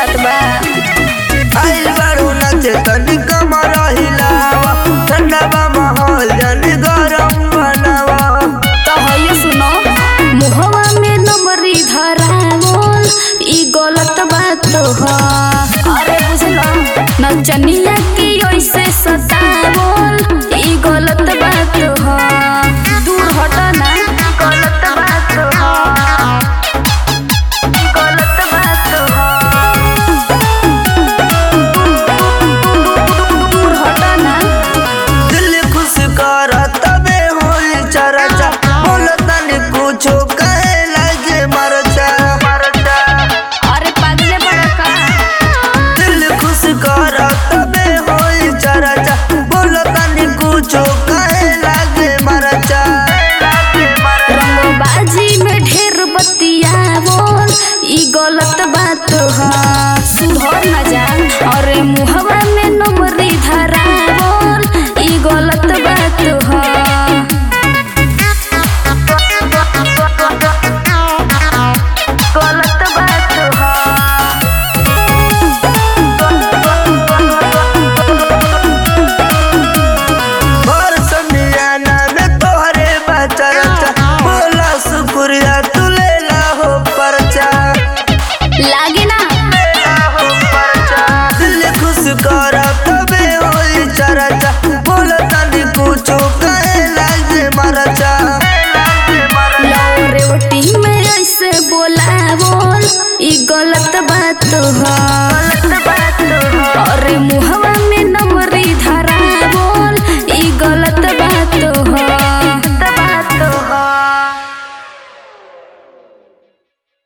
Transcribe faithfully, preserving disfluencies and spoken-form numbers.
बात बा। आइल बारू नाचे तनी कमर हिलावा, ठंडा बा माहौल जानी गरम बनावा। तो हइयो सुनो, मुहवा में नंबरी धरावल ई गलत बात ह। अरे बुझलो, नचनिया की ओइसे सतावल ई गलत बात ह। दूर हट ना, गलत बात ह, गलत बात ह। दूर हट ना। दिल खुश कर तबे होई चर्चा, बोल तनी कुछो कहे लगे मरचा मरचा। अरे पागले बड़ा का। दिल खुश कर तबे होई चर्चा, बोल तनी कुछो कहे लगे मरचा लगे मरचा। रंगबाजी में ढेर बतियावल ई गलत बात ह। सुधर ना जा। अरे मुहवा में नंबरी धरावल ई गलत बात ह। गलत बात ह। और समियाना में तोहरे बचरचा, बोला शुक्रिया तू लेला हो परचा लागे ना। लेला हो परचा। दिल खुश कर तबे होई चर्चा, बोल तनी कुछो कहे लगे मरचा लगे मरचा। लौरेवटी में ऐसे बोलावल ई गलत बात ह।